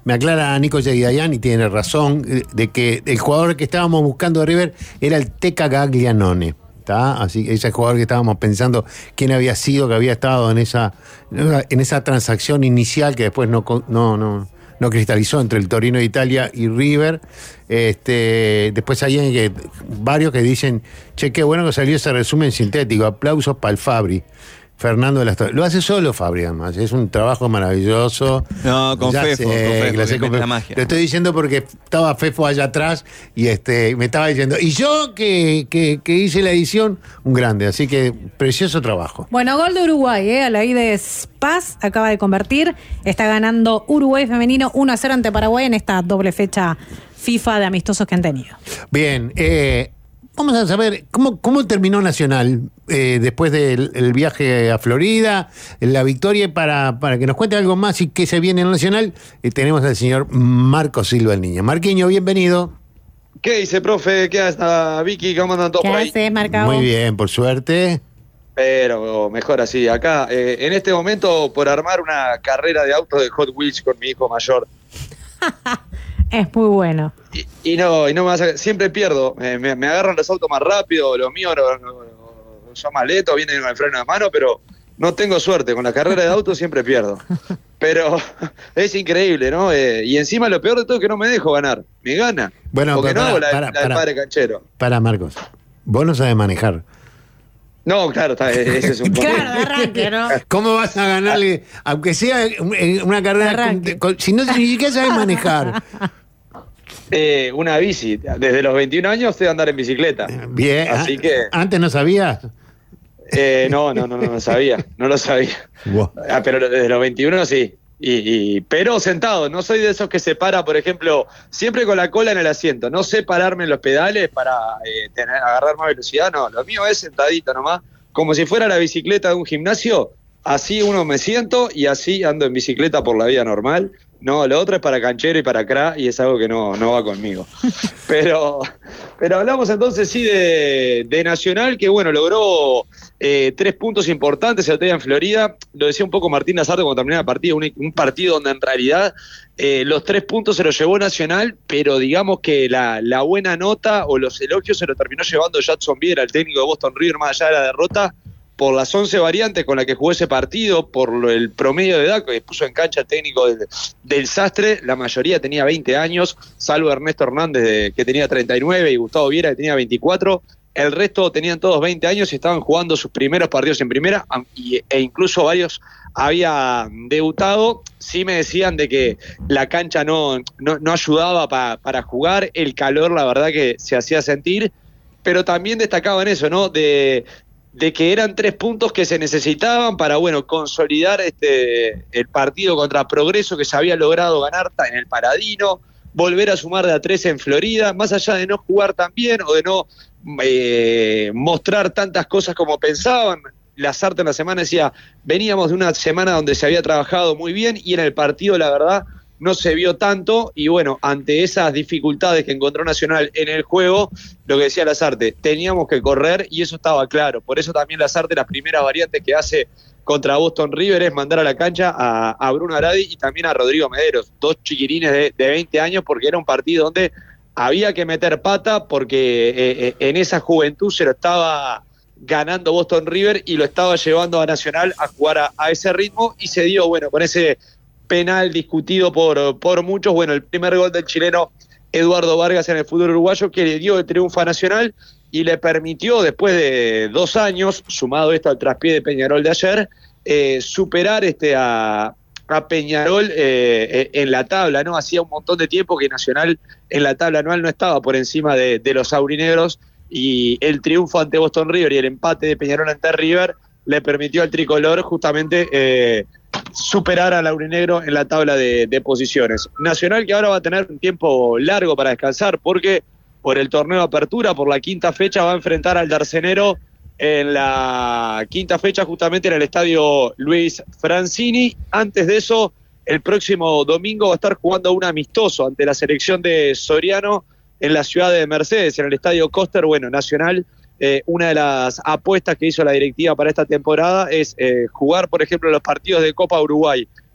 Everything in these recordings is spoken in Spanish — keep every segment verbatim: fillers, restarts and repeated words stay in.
me aclara Nico Yeguidayán y tiene razón, de que el jugador que estábamos buscando de River era el Teca Gaglianone. ¿Tá? Así que ese jugador que estábamos pensando quién había sido, que había estado en esa, en esa transacción inicial que después no, no, no, no cristalizó entre el Torino de Italia y River. Este, después hay que, varios que dicen, che, qué bueno que salió ese resumen sintético, aplausos para el Fabri. Fernando de las Torres. Lo hace solo Fabri, además. Es un trabajo maravilloso. No, con ya Fefo, sé, con Fefo, que sé, que con la Fefo. magia. Lo estoy diciendo porque estaba Fefo allá atrás y este me estaba diciendo, y yo que, que, que hice la edición, un grande. Así que precioso trabajo. Bueno, gol de Uruguay, ¿eh? A la ida de Paz acaba de convertir. Está ganando Uruguay femenino uno a cero ante Paraguay en esta doble fecha FIFA de amistosos que han tenido. Bien, eh, vamos a saber cómo, cómo terminó Nacional eh, después del el viaje a Florida, la victoria, para, para que nos cuente algo más y qué se viene en Nacional. Eh, tenemos al señor Marco Silva, el niño. Marquiño, bienvenido. ¿Qué dice, profe? ¿Qué hace, Vicky? ¿Cómo andan todos ¿Qué por ahí? haces, Marcao? Muy bien, por suerte. Pero mejor así. Acá, eh, en este momento, por armar una carrera de autos de Hot Wheels con mi hijo mayor. Es muy bueno. Y, y no, y no me vas a, siempre pierdo. Eh, me, me agarran los autos más rápido, los míos no, no, no, son más lentos, vienen con el freno de mano, pero no tengo suerte. Con la carrera de autos siempre pierdo. Pero es increíble, ¿no? Eh, y encima lo peor de todo es que no me dejo ganar. Me gana. Bueno, porque pero no hago la, para, la para, del padre canchero. Para, Marcos, vos no sabés manejar. No, claro, está, ese es un Claro, problema. de arranque, ¿no? ¿Cómo vas a ganarle, aunque sea en una carrera, con, con, si no ni siquiera sabes manejar? Eh, una bici. Desde los veintiún años estoy a andar en bicicleta. Bien. Así que. ¿Antes no sabías? Eh, no, no, no, no, no sabía. No lo sabía. Wow. Ah, pero desde los veintiuno sí. Y, y, pero sentado. No soy de esos que se para, por ejemplo, siempre con la cola en el asiento. No sé pararme en los pedales para eh, tener, agarrar más velocidad. No, lo mío es sentadito nomás. Como si fuera la bicicleta de un gimnasio. Así uno me siento y así ando en bicicleta por la vida normal. No, lo otro es para canchero y para cra y es algo que no, no va conmigo. Pero, pero hablamos entonces sí de, de Nacional, que bueno, logró eh, tres puntos importantes el otro día en Florida. Lo decía un poco Martín Lazarte cuando terminaba el partido, un, un partido donde en realidad eh, los tres puntos se los llevó Nacional, pero digamos que la, la buena nota o los elogios se lo terminó llevando Jadson Viera, el técnico de Boston River, más allá de la derrota, por las once variantes con las que jugó ese partido, por el promedio de edad que puso en cancha el técnico del, del Sastre. La mayoría tenía veinte años, salvo Ernesto Hernández, de, que tenía treinta y nueve, y Gustavo Viera, que tenía veinticuatro. El resto tenían todos veinte años y estaban jugando sus primeros partidos en primera, y, e incluso varios habían debutado. Sí me decían de que la cancha no, no, no ayudaba pa, para jugar, el calor la verdad que se hacía sentir, pero también destacaban eso, ¿no? De... de que eran tres puntos que se necesitaban para, bueno, consolidar este el partido contra Progreso que se había logrado ganar en el Paradino, volver a sumar de a tres en Florida, más allá de no jugar tan bien o de no eh, mostrar tantas cosas como pensaban. Lazarte en la semana decía, veníamos de una semana donde se había trabajado muy bien y en el partido, la verdad, no se vio tanto, y bueno, ante esas dificultades que encontró Nacional en el juego, lo que decía Lazarte, teníamos que correr y eso estaba claro. Por eso también Lazarte, las primeras variantes que hace contra Boston River es mandar a la cancha a, a Bruno Aradi y también a Rodrigo Mederos, dos chiquirines de, de veinte años, porque era un partido donde había que meter pata, porque eh, en esa juventud se lo estaba ganando Boston River y lo estaba llevando a Nacional a jugar a, a ese ritmo, y se dio, bueno, con ese penal discutido por, por muchos, bueno, el primer gol del chileno Eduardo Vargas en el fútbol uruguayo, que le dio el triunfo a Nacional y le permitió, después de dos años, sumado esto al traspié de Peñarol de ayer, eh, superar este a, a Peñarol eh, en la tabla, ¿no? Hacía un montón de tiempo que Nacional en la tabla anual no estaba por encima de, de los aurinegros, y el triunfo ante Boston River y el empate de Peñarol ante River le permitió al tricolor justamente eh, superar al aurinegro en la tabla de, de posiciones. Nacional, que ahora va a tener un tiempo largo para descansar, porque por el torneo de apertura, por la quinta fecha, va a enfrentar al Darcenero en la quinta fecha, justamente en el estadio Luis Francini. Antes de eso, el próximo domingo va a estar jugando un amistoso ante la selección de Soriano en la ciudad de Mercedes, en el estadio Coster. Bueno, Nacional, Eh, una de las apuestas que hizo la directiva para esta temporada es eh, jugar, por ejemplo, los partidos de Copa Uruguay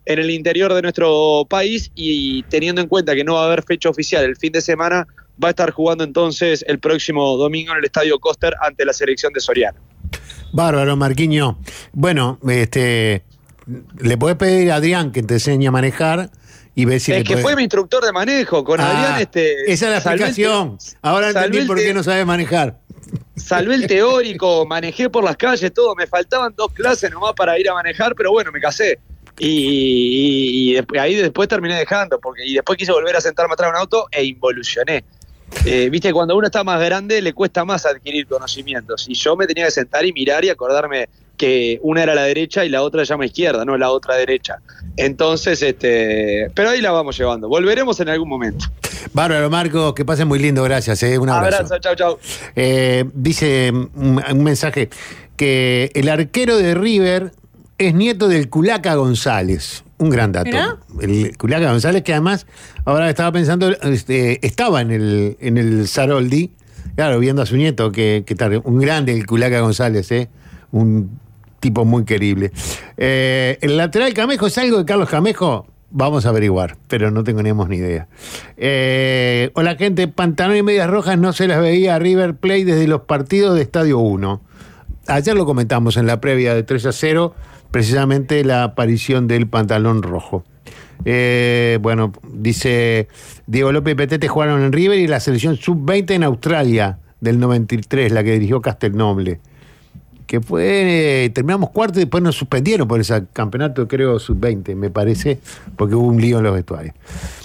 en el interior de nuestro país, y teniendo en cuenta que no va a haber fecha oficial el fin de semana, va a estar jugando entonces el próximo domingo en el Estadio Koster ante la selección de Soriano. Bárbaro, Marquiño. Bueno, este, le podés pedir a Adrián que te enseñe a manejar y ver si es le que podés... fue mi instructor de manejo, con ah, Adrián este... esa es la explicación. El, Ahora entendí por qué no sabes manejar. Salvé el teórico, manejé por las calles, todo, me faltaban dos clases nomás para ir a manejar, pero bueno, me casé. Y, y, y después, ahí después terminé dejando, porque y después quise volver a sentarme atrás de un auto e involucioné. Eh, Viste, cuando uno está más grande le cuesta más adquirir conocimientos, y yo me tenía que sentar y mirar y acordarme que una era la derecha y la otra se llama izquierda, no la otra derecha. Entonces, este, pero ahí la vamos llevando. Volveremos en algún momento. Bárbaro, Marco, que pasen muy lindo, gracias. Eh. Un abrazo. Abrazo, chau, chau. Eh, dice un, un mensaje que el arquero de River es nieto del Culaca González. Un gran dato. ¿Mirá? El Culaca González, que además, ahora estaba pensando, este, estaba en el, en el Saroldi, claro, viendo a su nieto, que, que tal, un grande el Culaca González, ¿eh? Un tipo muy querible. Eh, ¿El lateral Camejo es algo de Carlos Camejo? Vamos a averiguar, pero no tenemos ni idea. Eh, hola, gente, pantalón y medias rojas no se las veía a River Plate desde los partidos de Estadio uno. Ayer lo comentamos en la previa de tres a cero, precisamente la aparición del pantalón rojo. Eh, bueno, dice Diego López y Petete jugaron en River y la selección sub veinte en Australia del noventa y tres, la que dirigió Castelnoble. Que fue, eh, terminamos cuarto y después nos suspendieron por ese campeonato, creo, sub veinte, me parece, porque hubo un lío en los vestuarios.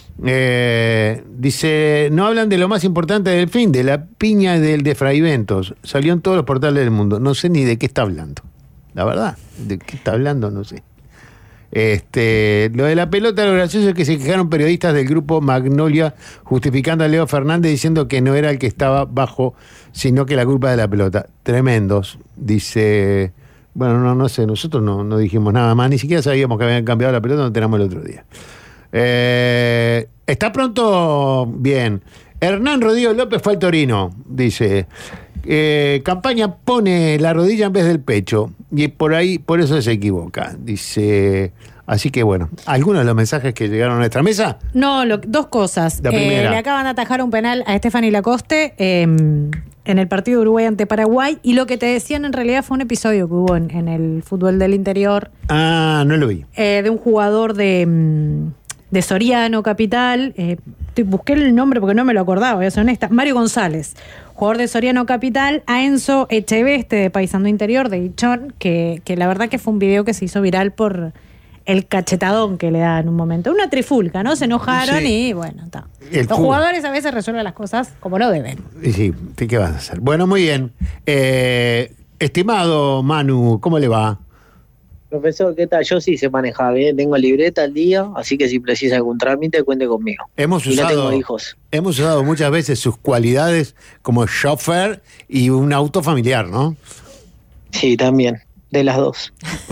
Eh, dice, no hablan de lo más importante del fin, de la piña del de Fraiventos. Salió en todos los portales del mundo. No sé ni de qué está hablando. La verdad, de qué está hablando, no sé. Este, lo de la pelota, lo gracioso es que se quejaron periodistas del grupo Magnolia justificando a Leo Fernández diciendo que no era el que estaba bajo, sino que la culpa de la pelota. Tremendos, dice. Bueno, no, no sé, nosotros no, no dijimos nada más, ni siquiera sabíamos que habían cambiado la pelota, no teníamos el otro día. Eh, ¿Está pronto? Bien. Hernán Rodrigo López fue al Torino, dice. Eh, Campaña pone la rodilla en vez del pecho y por ahí, por eso se equivoca, dice. Así que bueno, ¿algunos de los mensajes que llegaron a nuestra mesa? No, lo, dos cosas. La primera. Eh, le acaban de atajar un penal a Estefany Lacoste eh, en el partido de Uruguay ante Paraguay, y lo que te decían en realidad fue un episodio que hubo en, en el fútbol del interior. Ah, no lo vi. Eh, de un jugador de, de Soriano Capital, eh, busqué el nombre porque no me lo acordaba, voy a ser honesta, Mario González, jugador de Soriano Capital, a Enzo Echeveste de Paysandú Interior, de Ichón, que, que la verdad que fue un video que se hizo viral por el cachetadón que le da en un momento. Una trifulca, ¿no? Se enojaron sí. Y bueno, está. Los fútbol. Jugadores a veces resuelven las cosas como no deben. Y sí, ¿qué vas a hacer? Bueno, muy bien. Eh, estimado Manu, ¿cómo le va? Profesor, ¿qué tal? Yo sí sé manejar, ¿eh? Tengo libreta al día, así que si precisa algún trámite, cuente conmigo. Hemos y usado, no tengo hijos. Hemos usado muchas veces sus cualidades como chofer y un auto familiar, ¿no? Sí, también, de las dos.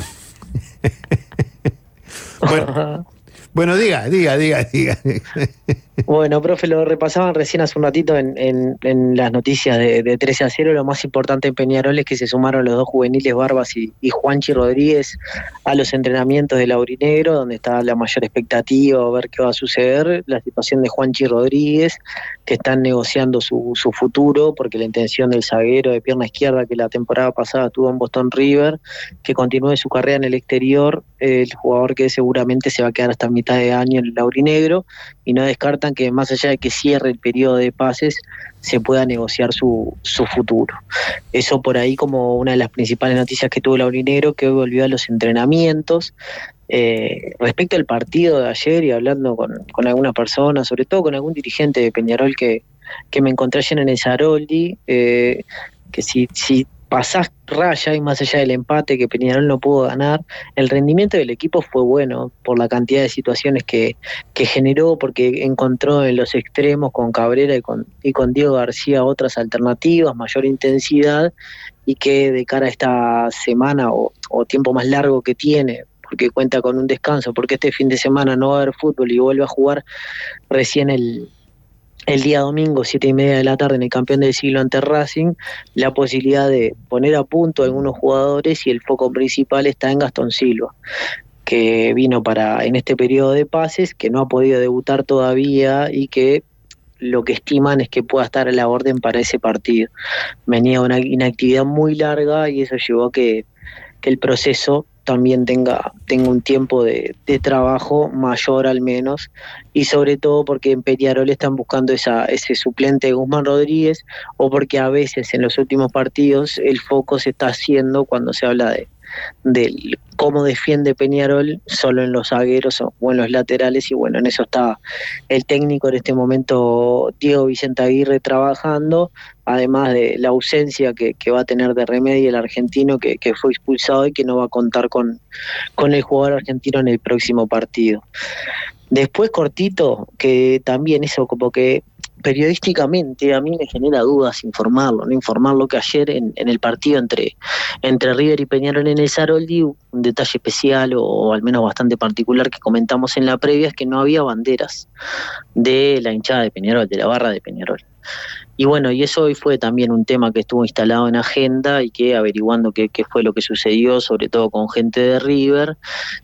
Bueno, bueno, diga, diga, diga, diga. Bueno, profe, lo repasaban recién hace un ratito en, en, en las noticias de, de trece a cero. Lo más importante en Peñarol es que se sumaron los dos juveniles, Barbas y, y Juanchi Rodríguez, a los entrenamientos del Aurinegro, donde está la mayor expectativa, a ver qué va a suceder. La situación de Juanchi Rodríguez, que están negociando su, su futuro, porque la intención del zaguero de pierna izquierda, que la temporada pasada estuvo en Boston River, que continúe su carrera en el exterior, el jugador que seguramente se va a quedar hasta mitad de año en el Aurinegro, y no descartan que más allá de que cierre el periodo de pases, se pueda negociar su, su futuro. Eso por ahí como una de las principales noticias que tuvo el Aurinegro, que hoy volvió a los entrenamientos. Eh, respecto al partido de ayer y hablando con, con alguna persona, sobre todo con algún dirigente de Peñarol que, que me encontré ayer en el Saroldi, eh, que si, si pasás raya y más allá del empate que Peñarol no pudo ganar, el rendimiento del equipo fue bueno por la cantidad de situaciones que, que generó, porque encontró en los extremos con Cabrera y con, y con Diego García otras alternativas, mayor intensidad, y que de cara a esta semana o, o tiempo más largo que tiene, porque cuenta con un descanso, porque este fin de semana no va a haber fútbol y vuelve a jugar recién el el día domingo, siete y media de la tarde, en el campeón del siglo ante Racing, la posibilidad de poner a punto a algunos jugadores, y el foco principal está en Gastón Silva. que vino para en este periodo de pases, que no ha podido debutar todavía y que lo que estiman es que pueda estar a la orden para ese partido. Venía una inactividad muy larga y eso llevó a que, que el proceso también tenga, tenga un tiempo de, de trabajo mayor al menos, y sobre todo porque en Peñarol están buscando esa, ese suplente de Guzmán Rodríguez, o porque a veces en los últimos partidos el foco se está haciendo cuando se habla de, de cómo defiende Peñarol solo en los zagueros o, o en los laterales, y bueno, en eso está el técnico en este momento, Diego Vicente Aguirre, trabajando, además de la ausencia que, que va a tener de Remedi, el argentino que, que fue expulsado y que no va a contar con, con el jugador argentino en el próximo partido. Después, cortito, que también eso como que periodísticamente a mí me genera dudas informarlo, no informarlo, que ayer en, en el partido entre, entre River y Peñarol en el Saroldi, un detalle especial o, o al menos bastante particular que comentamos en la previa, es que no había banderas de la hinchada de Peñarol, de la barra de Peñarol. Y bueno, y eso hoy fue también un tema que estuvo instalado en agenda y que averiguando qué, qué fue lo que sucedió, sobre todo con gente de River,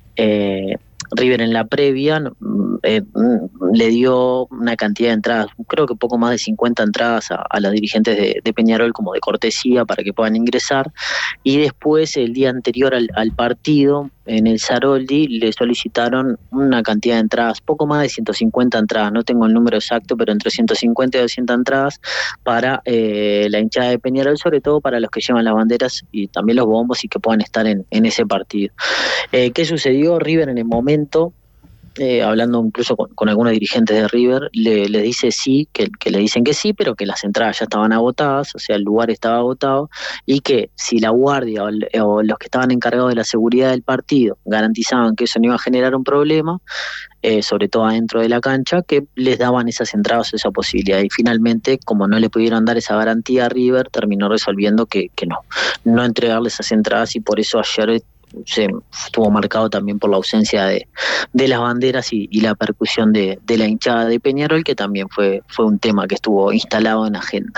eh, River en la previa eh, le dio una cantidad de entradas, creo que poco más de cincuenta entradas a, a los dirigentes de, de Peñarol como de cortesía para que puedan ingresar, y después el día anterior al, al partido en el Saroldi le solicitaron una cantidad de entradas, poco más de ciento cincuenta entradas, no tengo el número exacto, pero entre ciento cincuenta y doscientas entradas para eh, la hinchada de Peñarol, sobre todo para los que llevan las banderas y también los bombos y que puedan estar en, en ese partido. Eh, ¿Qué sucedió? River en el momento, Eh, hablando incluso con, con algunos dirigentes de River, le, le dice sí, que, que le dicen que sí, pero que las entradas ya estaban agotadas, o sea, el lugar estaba agotado, y que si la guardia o, o los que estaban encargados de la seguridad del partido garantizaban que eso no iba a generar un problema, eh, sobre todo adentro de la cancha, que les daban esas entradas, esa posibilidad. Y finalmente, como no le pudieron dar esa garantía a River, terminó resolviendo que, que no, no entregarle esas entradas, y por eso ayer se estuvo marcado también por la ausencia de, de las banderas y, y la percusión de, de la hinchada de Peñarol, que también fue, fue un tema que estuvo instalado en agenda.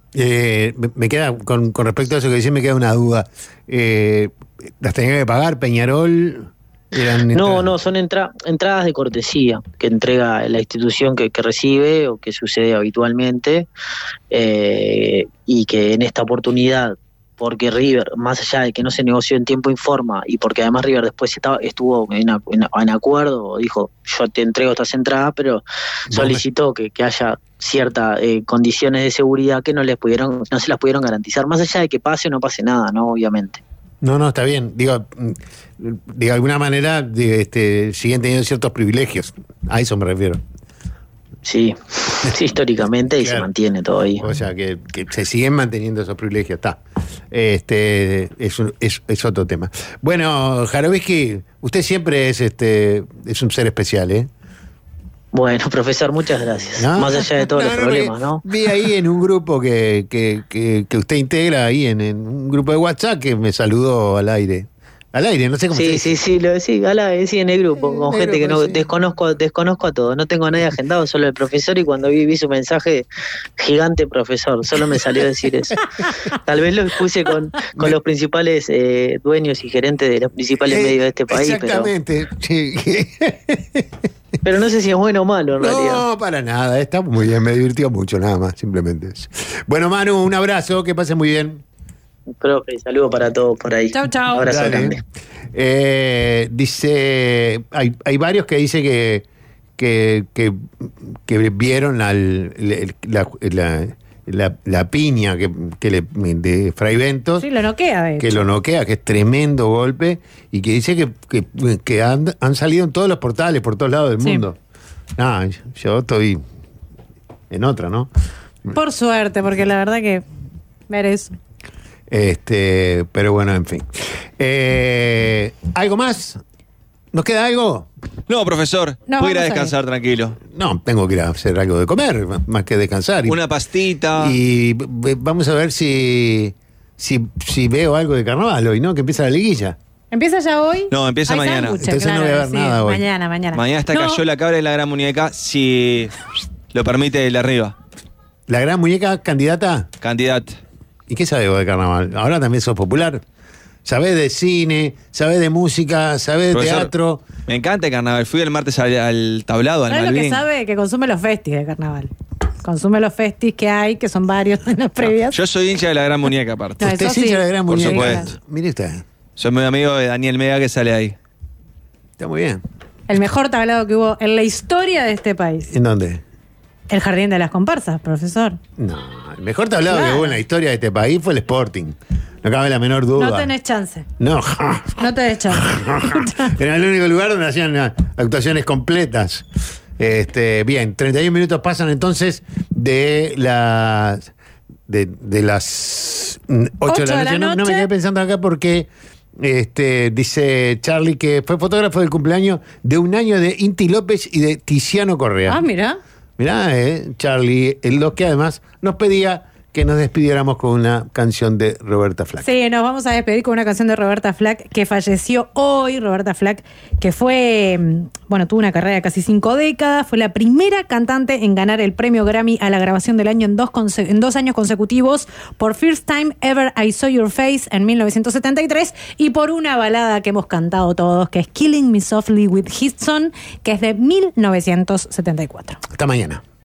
Eh, me queda, con, con respecto a eso que decís, me queda una duda. Eh, ¿Las tenía que pagar Peñarol? Eran no, no, son entra, entradas de cortesía que entrega la institución que, que recibe o que sucede habitualmente, eh, y que en esta oportunidad, porque River, más allá de que no se negoció en tiempo y forma, y porque además River después estaba, estuvo en, en, en acuerdo, dijo, yo te entrego estas entradas, pero solicitó que, que haya ciertas eh, condiciones de seguridad que no les pudieron, no se las pudieron garantizar, más allá de que pase o no pase nada, ¿no? Obviamente. No, no, está bien. Digo, de alguna manera de, este, siguen teniendo ciertos privilegios. A eso me refiero. Sí, sí, históricamente, y claro, se mantiene todo ahí. O sea, que, que se siguen manteniendo esos privilegios, está. Este, es, un, es, es otro tema. Bueno, Jarovisky, usted siempre es este es un ser especial, ¿eh? Bueno, profesor, muchas gracias. ¿No? Más allá de todos no, los no, problemas, ¿no? Vi ahí en un grupo que, que, que, que usted integra, ahí en, en un grupo de WhatsApp, que me saludó al aire. Al aire, no sé cómo sí, se dice. Sí, sí, lo sí, al aire, sí, en el grupo, con el gente grupo, que no sí. desconozco, desconozco a todos. No tengo a nadie agendado, solo el profesor, y cuando vi, vi su mensaje, gigante profesor, solo me salió a decir eso. Tal vez lo puse con, con los principales eh, dueños y gerentes de los principales eh, medios de este país. Exactamente, pero, sí. Pero no sé si es bueno o malo, en no, realidad. No, para nada, está muy bien, me divirtió mucho, nada más, simplemente eso. Bueno, Manu, un abrazo, que pase muy bien. Profe, saludo para todos por ahí. Chau, chau. Abrazo Dale. grande. Eh, dice, hay, hay varios que dicen que, que, que, que vieron la, la, la, la, la piña que, que le, de Fray Bentos. Sí, lo noquea, de hecho. Que lo noquea, que es tremendo golpe, y que dice que, que, que han, han salido en todos los portales, por todos lados del sí. mundo. Ah, yo estoy en otra, ¿no? Por suerte, porque la verdad que ver eso. Este, pero bueno, en fin. Eh, ¿Algo más? ¿Nos queda algo? No, profesor. No, Puedo ir a vamos a descansar ir. tranquilo. No, tengo que ir a hacer algo de comer, más que descansar. Y, Una pastita. Y v- vamos a ver si, si, si veo algo de carnaval hoy, ¿no? Que empieza la liguilla. ¿Empieza ya hoy? No, empieza Hay mañana. sándwiches, Entonces no voy a ver sí, nada hoy. Mañana, mañana. Mañana está No, Cayó la Cabra y la Gran Muñeca, si lo permite el de arriba. ¿La gran muñeca candidata? Candidato. ¿Y qué sabe vos de carnaval? Ahora también sos popular. Sabés de cine, sabés de música, sabés de Profesor, teatro. Me encanta el carnaval. Fui el martes al, al tablado, al ¿Sabes lo que Malvin. sabe? Que consume los festis de carnaval. Consume los festis que hay, que son varios en las previas. Yo soy hincha de la gran muñeca, aparte. No, Usted eso sí sí. hincha de la gran Por muñeca. supuesto. Mire usted, Soy muy amigo de Daniel Mega que sale ahí. está muy bien. El mejor tablado que hubo en la historia de este país. ¿En dónde? El jardín de las comparsas, profesor. No, el mejor tablado Claro. que hubo en la historia de este país fue el Sporting. No cabe la menor duda. No tenés chance. No, No tenés chance. era el único lugar donde hacían uh, actuaciones completas. Este, bien, treinta y un minutos pasan entonces de las de, de las mm, ocho de la noche. No, no me quedé pensando acá porque este, dice Charlie que fue fotógrafo del cumpleaños de un año de Inti López y de Tiziano Correa. Ah, mira. Mirá, eh, Charlie, el lo que además nos pedía que nos despidiéramos con una canción de Roberta Flack. Sí, nos vamos a despedir con una canción de Roberta Flack, que falleció hoy. Roberta Flack, que fue, bueno, tuvo una carrera de casi cinco décadas, fue la primera cantante en ganar el premio Grammy a la grabación del año en dos, conse- en dos años consecutivos, por First Time Ever I Saw Your Face en mil novecientos setenta y tres, y por una balada que hemos cantado todos, que es Killing Me Softly with His Son, que es de mil novecientos setenta y cuatro. Hasta mañana.